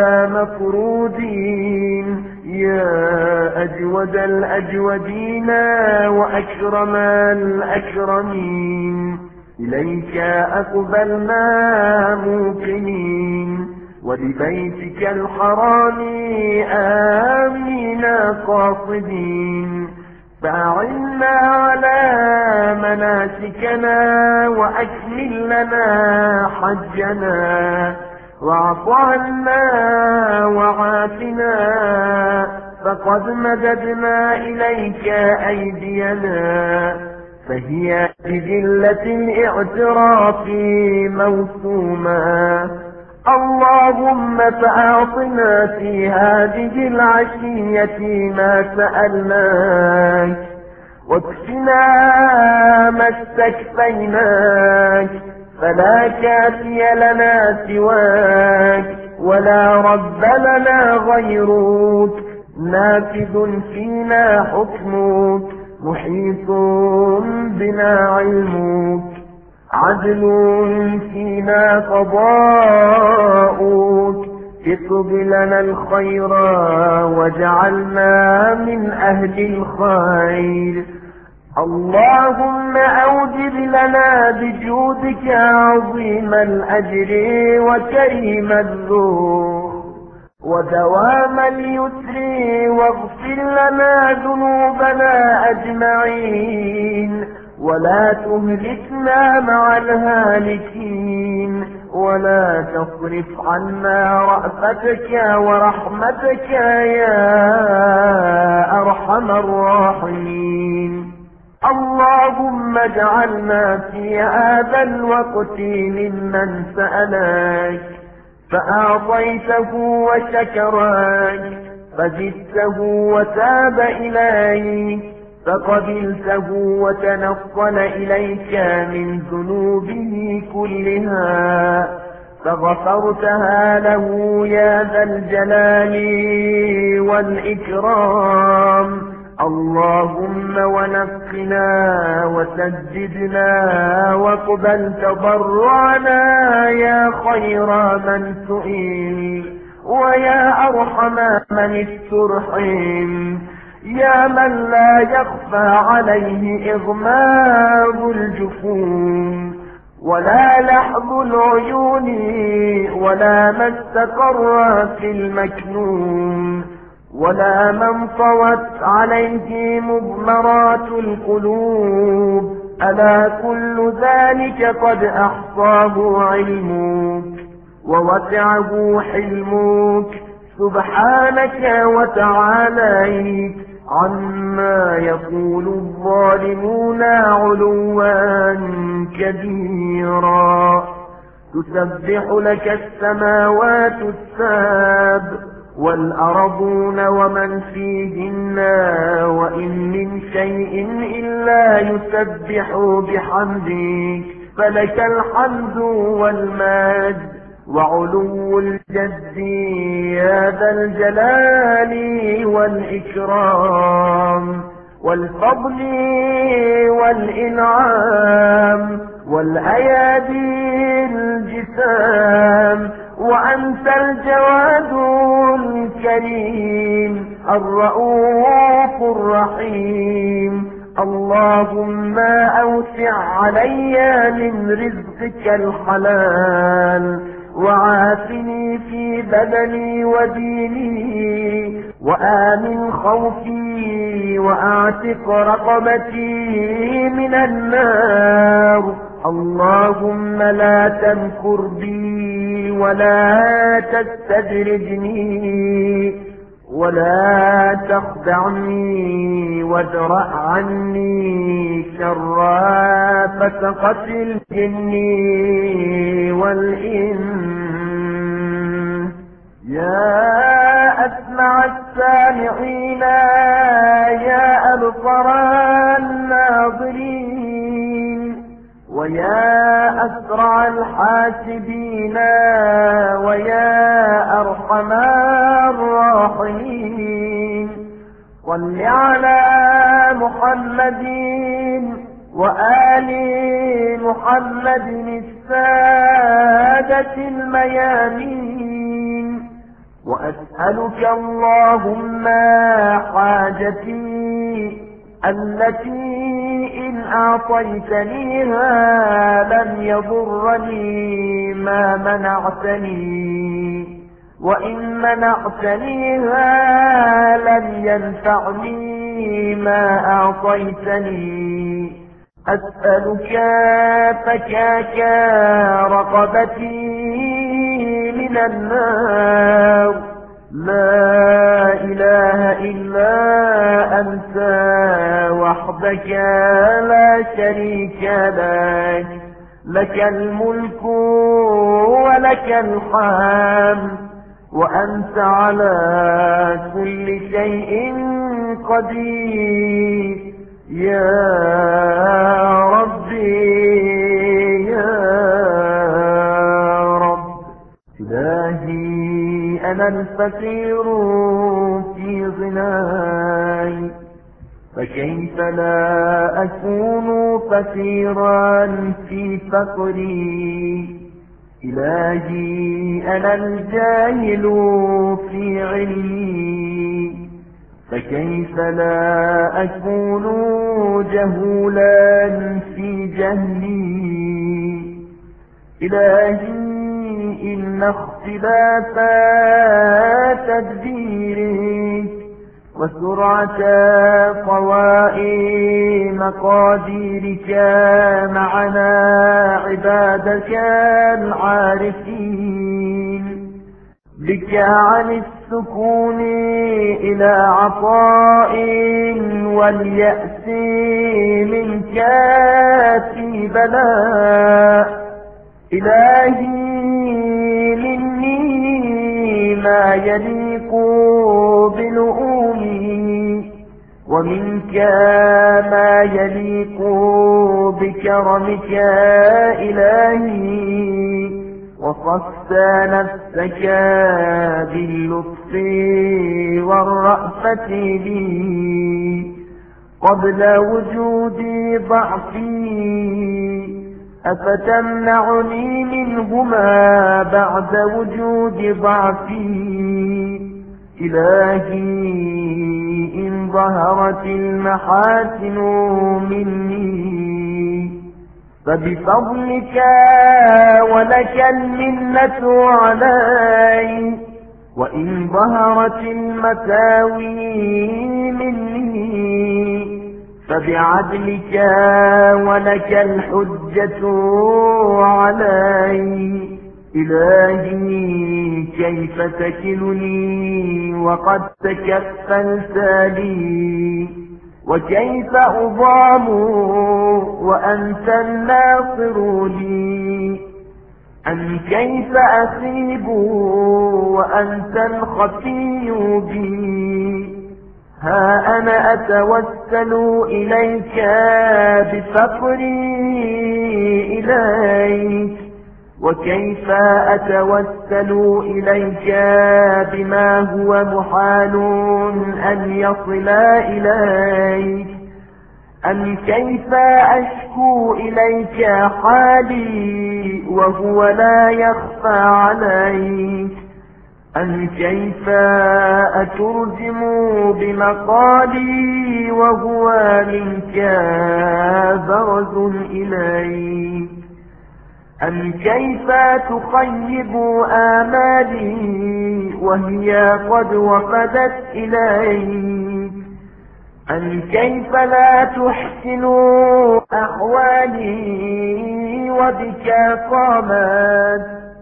Speaker 1: مفرودين، يا أجود الأجودين وأكرم الأكرمين. إليك أقبلنا موقنين، ولبيتك الحرام آمين قاصدين، فأعنا على مناسكنا، وأكمل لنا حجنا، واعف عنا وعافنا، فقد مددنا إليك أيدينا، فهي بذلة الاعتراف موسومة. اللهم فأعطنا في هذه العشية ما سألناك، واكفنا ما استكفيناك، فلا كافي لنا سواك، ولا رب لنا غيرك، نافذ فينا حكمك، محيط بنا علمك، عدل فينا قضاؤك، اكتب لنا الخير واجعلنا من أهل الخير. اللهم أوجب لنا بجودك عظيم الأجر وكريم الذوق ودوام اليسر، واغفر لنا ذنوبنا أجمعين، ولا تهلكنا مع الهالكين، ولا تصرف عنا رأفتك ورحمتك يا أرحم أرحم الراحمين. اللهم اجعلنا في هذا الوقت ممن سألك فأعطيته وشكرك، فزدته وتاب إليك، فقبلته وتنصل إليك من ذنوبه كلها، فغفرتها له يا ذا الجلال والإكرام. اللهم ونقنا وسددنا واقبل تضرعنا يا خير من سئل ويا أرحم من استرحم، يا من لا يخفى عليه إغماض الجفون ولا لحظ العيون ولا ما استقر في المكنون ولا من طوت عليه مضمرات القلوب. ألا كل ذلك قد أحصاه علمك ووسعه حلمك، سبحانك وتعاليت عما يقول الظالمون علوا كبيرا. تسبح لك السماوات السبع والأرضون ومن فيهن، وإن من شيء إلا يسبح بحمدك، فلك الحمد والمجد وعلو الجد يا ذا الجلال والإكرام والفضل والإنعام والأيادي الجسام. وأنت الجواد الكريم الرؤوف الرحيم. اللهم أوسع علي من رزقك الحلال، وعافني في بدني وديني، وآمن خوفي وأعتق رقبتي من النار. اللهم لا تمكر بي ولا تستدرجني ولا تخدعني وادرأ عني شر فسقة الجن والإنس. يا أسمع السامعين يا أبصر الناظرين ويا أسرع الحاسبين ويا أرحم الراحمين. صل على محمد وآل محمد السادة الميامين. وأسألك اللهم حاجتي التي إن أعطيتنيها لم يضرني ما منعتني، وإن منعتنيها لم ينفعني ما أعطيتني. أسألك فكاك رقبتي من النار. لا إله إلا أنت وحدك لا شريك لك، لك الملك ولك الحمد، وأنت على كل شيء قدير. يا ربي يا رب. إلهي أنا الفقير في غناي، فكيف لا أكون فقيرا في فقري. إلهي أنا الجاهل في علمي، فكيف لا أكون جهولا في جهلي. إلهي إن اختلاف تدبيرك وسرعة طواء مقاديرك معنا عبادك العارفين بك عن السكون إلى عطاء واليأس من كاتي بلاء. إلهي مني ما يليق بلؤومي، ومنك ما يليق بكرمك إلهي. وصفت نفسك باللطف والرأفة لي قبل وجود ضعفي، أفتمنعني منهما بعد وجود ضعفي. إلهي إن ظهرت المحاسن مني فبفضلك ولك المنة علي، وإن ظهرت المساوي مني فبعدلك ولك الحجة علي. إلهي كيف تكلني وقد تكفلت لي، وكيف أضام وأنت الناصر لي، أم كيف أخيب وأنت الخفي بي. ها أنا أتوسل إليك بفقري إليك، وكيف أتوسل إليك بما هو محال أن يصل إليك. أم كيف أشكو إليك حالي وهو لا يخفى عليك. أم كيف أترجم بمقالي وهو منك برز إليك. أم كيف تخيب آمالي وهي قد وفدت إليك. أم كيف لا تحسن أحوالي وبك قامت.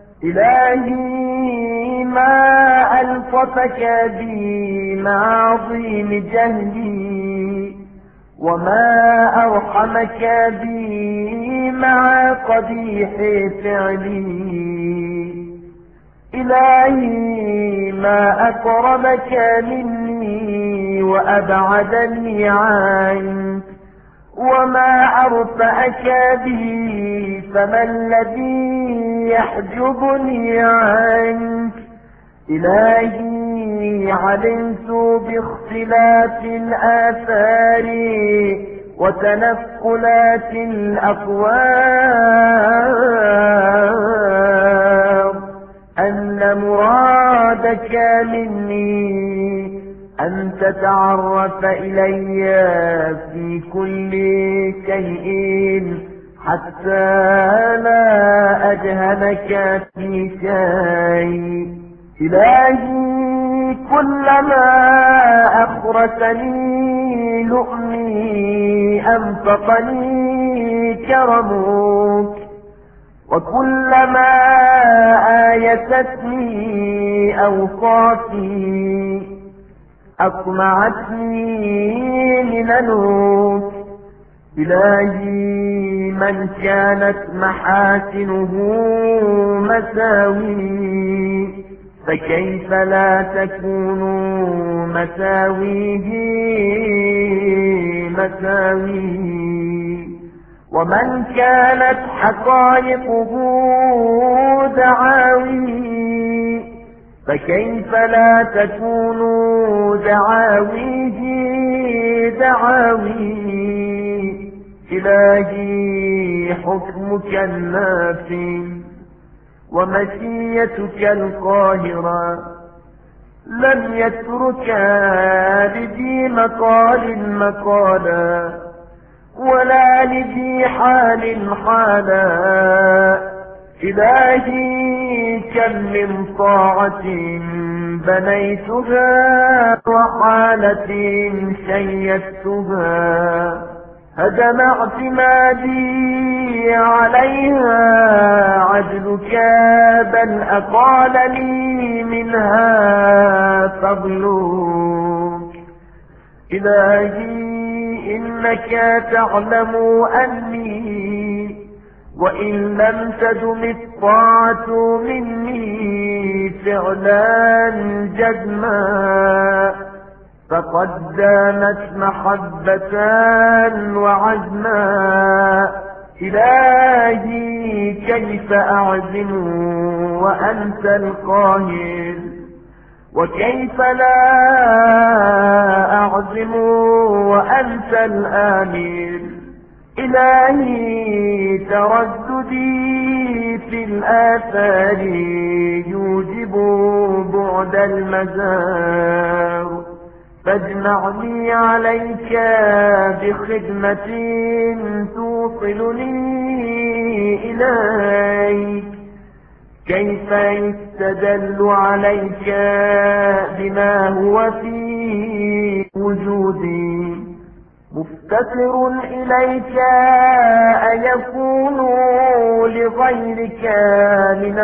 Speaker 1: إلهي ما ألطفك بي مع عظيم جهلي، وما أرحمك بي مع قبيح فعلي. إلهي ما أقربك مني وأبعدني عنك، وما أرفعك بي فما الذي يحجبني عنك. إلهي علمت باختلاف الآثار وتنقلات الأقوام أن مرادك مني أن تتعرف إلي في كل شيء حتى لا أجهلك في شيء. إلهي كلما أخرسني لؤمي أنفقني كرمك، وكلما آيستني أوصافي أطمعتني مننك. إلهي من كانت محاسنه مساوي فكيف لا تكون مساويه مساوي. ومن كانت حقائقه دعاوي فكيف لا تكون دعاويه دعاوي. إلهي حكمك النافذ ومشيتك القاهرة لم يترك لذي مقال مقالا ولا لذي حال حالا. إلهي كم من طاعة بنيتها وحالة شيدتها هدم اعتمادي عليها عدلك، بل أقالني منها فضلك. إلهي إنك تعلم أني وإن لم تدم الطاعة مني فعلا جزما، فقد دامت محبة وعزما. إلهي كيف أعزم وأنت القاهر، وكيف لا أعزم وأنت الآمر. إلهي ترددي في الآثار يوجب بعد المزار، فاجمعني عليك بخدمة توصلني إليك. كيف يستدل عليك بما هو في وجودي؟ مفتقر إليك أيكون لغيرك من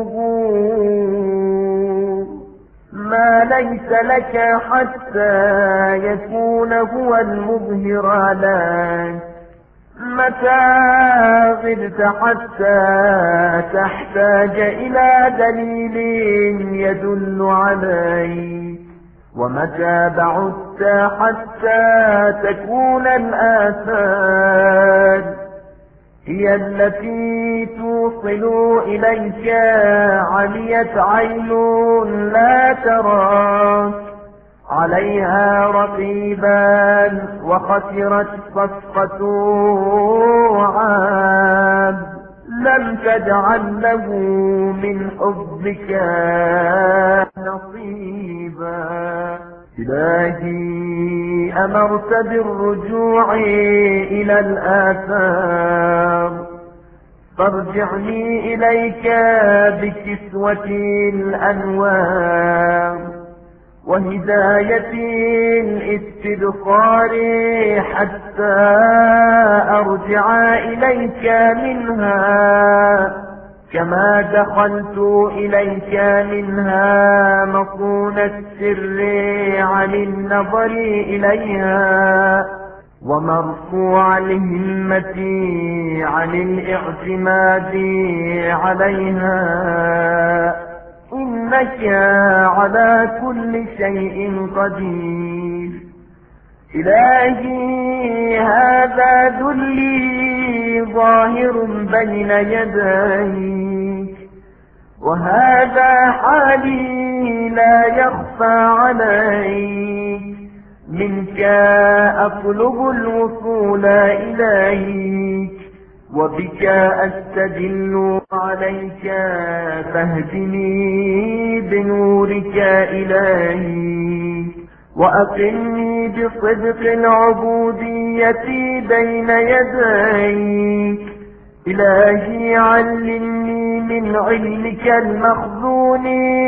Speaker 1: الظهور ما ليس لك حتى يكون هو المظهر لك؟ متى غبت حتى تحتاج إلى دليل يدل عليك؟ ومتى بعدت حتى تكون الآثار هي التي توصل إليك؟ عميت عين لا تراك عليها رقيبا، وخسرت صفقة عاب لم تجعل له من حبك نصيبا. إلهي أمرت بالرجوع إلى الآثار، فارجعني إليك بكسوة الأنوار وهداية الاستبصار، حتى أرجع إليك منها كما دخلت إليك منها، مصون السر عن النظر إليها، ومرفوع الهمة عن الاعتماد عليها. إنك على كل شيء قدير. إلهي هذا ذلي ظاهر بين يديك، وهذا حالي لا يخفى عليك. منك أطلب الوصول إليك، وبك أستدل عليك، فاهدني بنورك إلهي، وأقمني بصدق العبودية بين يديك. إلهي علمني من علمك المخزون،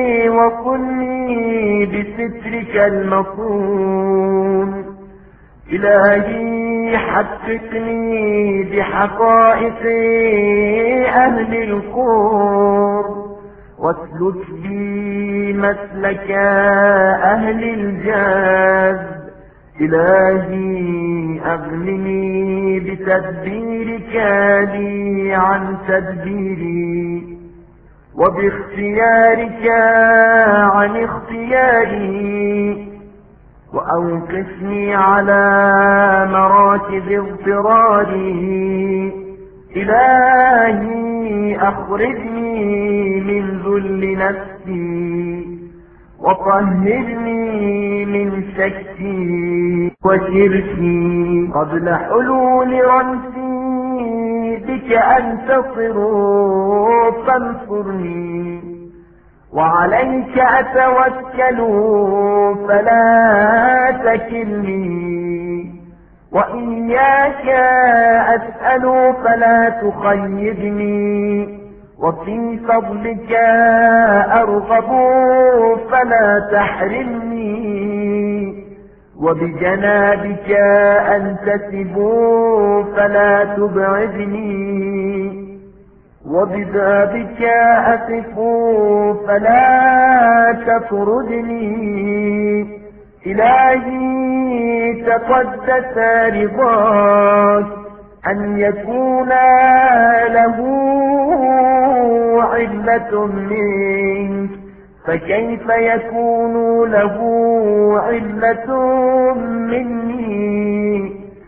Speaker 1: وصلني بسترك المصون. إلهي حققني بحقائق أهل القرب، واسلك بي مسلك أهل الجذب. إلهي أغنني بتدبيرك لي عن تدبيري، وباختيارك عن اختياري، وأوقفني على مراتب اضطراري. إلهي أخرجني من ذل نفسي، وطهرني من شكي وشركي قبل حلول رمسي. بك أنتصر فانصرني، وعليك أتوكل فلا تكلني، وإياك أسأل فلا تخيبني، وفي فضلك أرغب فلا تحرمني، وبجنابك أنتسب فلا تبعدني، وببابك أقف فلا تطردني. إلهي تقدس رضاك أن يكون له علة منك، فكيف يكون له علة مني؟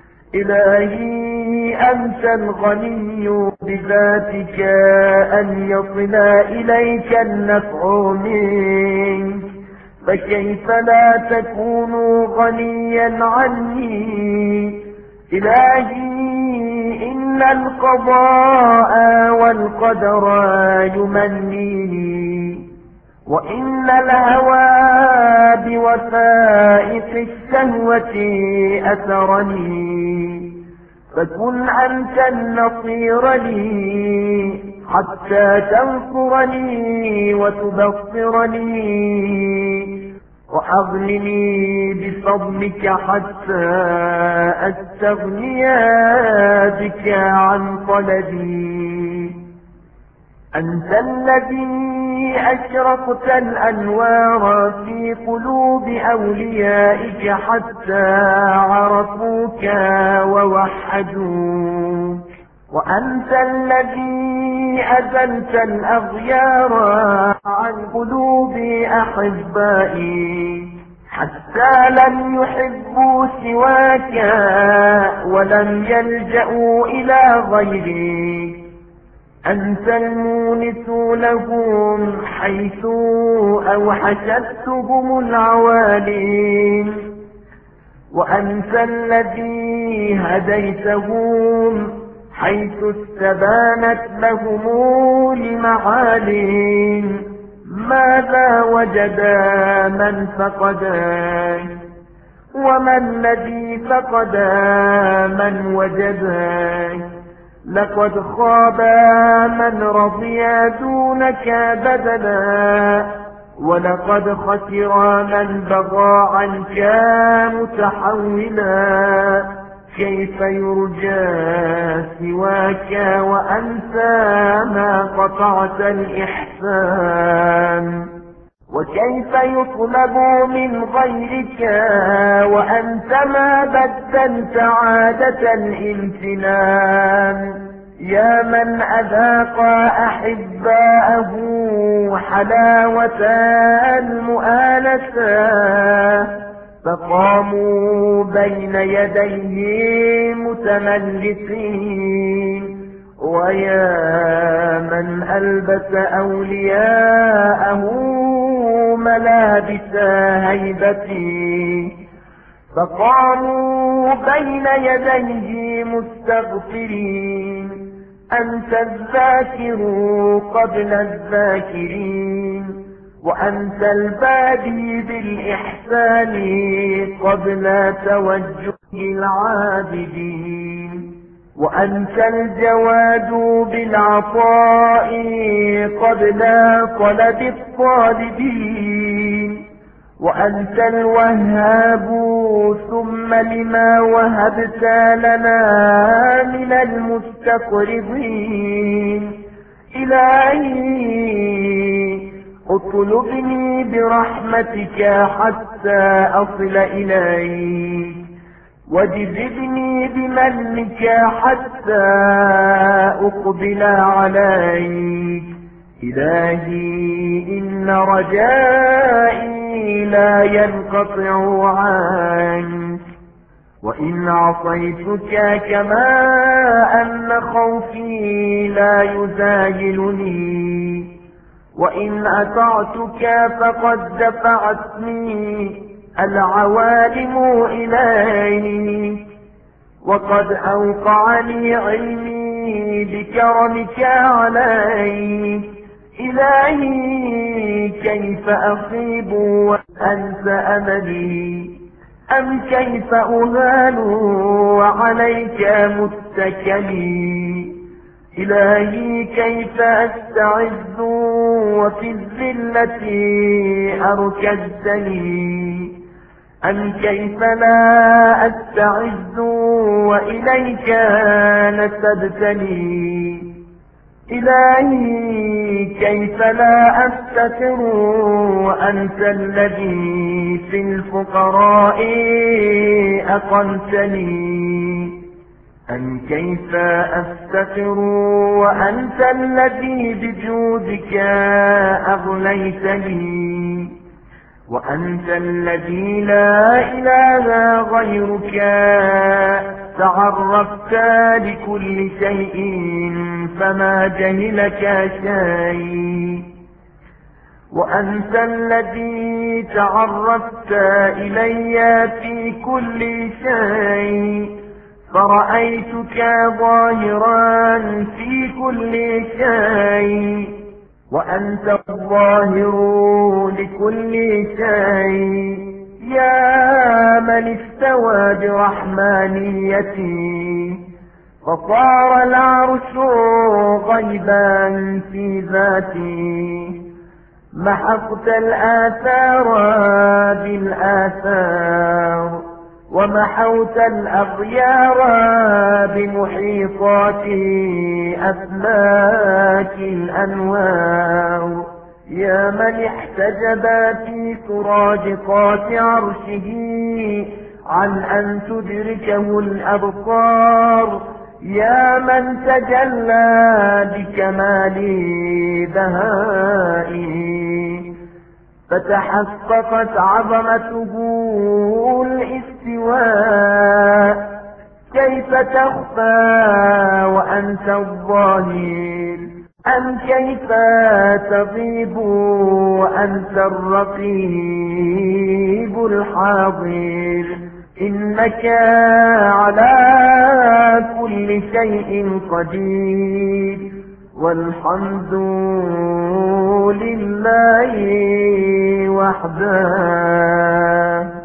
Speaker 1: إلهي أنت الغني بذاتك أن يصل إليك النفع منك، فكيف لا تكون غنيا عني؟ إلهي إن القضاء والقدر يمنيني، وإن الهوى بوثائق الشهوة أثرني، فكن أنت النصير لي حتى تنصرني وتبصرني، وأغنني بفضلك حتى أستغني بك عن طلبي. أنت الذي أشرقت الأنوار في قلوب أوليائك حتى عرفوك ووحدوك، وأنت الذي أزلت الأغيار عن قلوب أحبائي حتى لم يحبوا سواك ولم يلجأوا إلى غيرك. أنت المونس لهم حيث أوحشتهم العوالين، وأنت الذي هديتهم حيث استبانت لهم المعالين. ماذا وجد من فقدك؟ وما الذي فقد من وجدك؟ لقد خاب من رضي دونك بدلا، ولقد خسر من بغى عنك متحولا. كيف يرجى سواك وأنت ما قطعت الإحسان؟ وكيف يطلب من غيرك وأنت ما بدلت عادة الامتنان؟ يا من أذاق أحباءه حلاوة المؤانسة فقاموا بين يديه متملسين، ويا من ألبس أولياءه ملابس هيبتي فقاموا بين يديه مستغفرين. أنت الذاكر قبل الذاكرين، وأنت البادي بالإحسان قبل توجه العابدين، وأنت الجواد بالعطاء قبل طلب الطالبين، وأنت الوهاب ثم لما وهبت لنا من المستقرضين. إلهي اطلبني برحمتك حتى أصل إليك، وجذبني بمنك حتى أقبل عليك. إلهي إن رجائي لا ينقطع عنك، وإن عصيتك كما أن خوفي لا يزايلني، وإن أطعتك فقد دفعتني العوالم إليك، وقد أوقعني علمي بكرمك عليك. إلهي كيف أخيب وأنسى أملي، أم كيف أهان وعليك متكلي. إلهي كيف أستعز وفي الذلة أركزتني، أم كيف لا أستعز وإليك نسبتني إلهي كيف لا أفتقر وأنت الذي في الفقراء أقمتني أم كيف أفتقر وأنت الذي بجودك أغنيتني وأنت الذي لا إله غيرك تعرفت لكل شيء فما جهلك شيء وأنت الذي تعرفت إلي في كل شيء فرأيتك ظاهرا في كل شيء وأنت الظاهر لكل شيء يا من استوى برحمانيتي فصار العرش غيبا في ذاتي محقت الآثار بالآثار ومحوت الأغيار بمحيطات أفلاك الأنوار يا من احتجب في سراجقات عرشه عن أن تدركه الأبصار يا من تجلى بكمال بهائه فتحققت عظمته الاستواء كيف تخفى وأنت الظاهر أم كيف تغيب وأنت الرقيب الحاضر إنك على كل شيء قدير والحمد لله وحده.